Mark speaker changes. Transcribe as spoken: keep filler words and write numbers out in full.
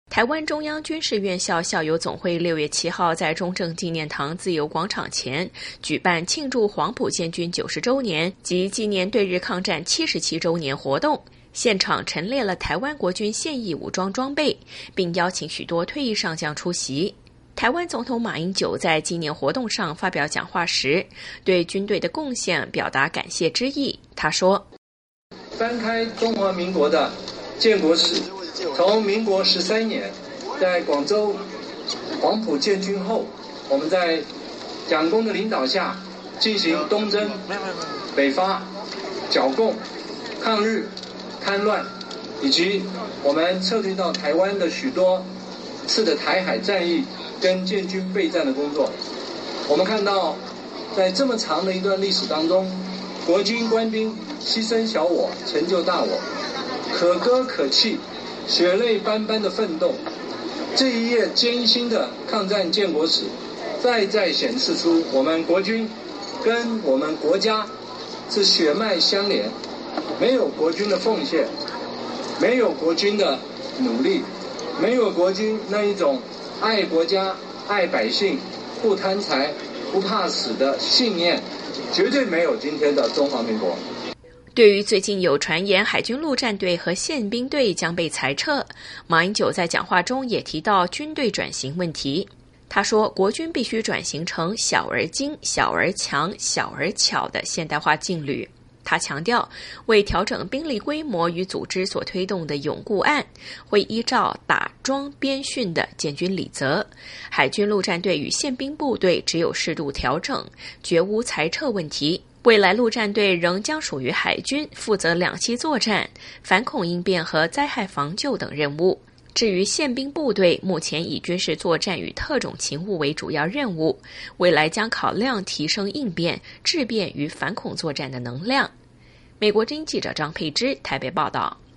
Speaker 1: 台湾中央军事院校校友总会六月七号在中正纪念堂自由广场前举办庆祝黄埔建军九十周年及纪念对日抗战七十七周年活动，现场陈列了台湾国军现役武装装备，并邀请许多退役上将出席。台湾总统马英九在纪念活动上发表讲话时，对军队的贡献表达感谢之意。他说：
Speaker 2: 翻开中华民国的建国史，从民国十三年在广州黄埔建军后，我们在蒋公的领导下进行东征、北伐、剿共、抗日、戡乱，以及我们撤退到台湾的许多次的台海战役跟建军备战的工作。我们看到在这么长的一段历史当中，国军官兵牺牲小我，成就大我，可歌可泣，血泪斑斑的奋斗，这一页艰辛的抗战建国史，再再显示出我们国军跟我们国家是血脉相连，没有国军的奉献，没有国军的努力，没有国军那一种爱国家、爱百姓、不贪财、不怕死的信念，绝对没有今天的中华民国。
Speaker 1: 对于最近有传言海军陆战队和宪兵队将被裁撤，马英九在讲话中也提到军队转型问题。他说，国军必须转型成小而精、小而强、小而巧的现代化劲旅。他强调，为调整兵力规模与组织所推动的永固案，会依照打桩编训的建军理则，海军陆战队与宪兵部队只有适度调整，绝无裁撤问题。未来陆战队仍将属于海军，负责两栖作战、反恐应变和灾害防救等任务。至于宪兵部队，目前以军事作战与特种勤务为主要任务，未来将考量提升应变、质变与反恐作战的能量。美国之音记者张佩芝台北报道。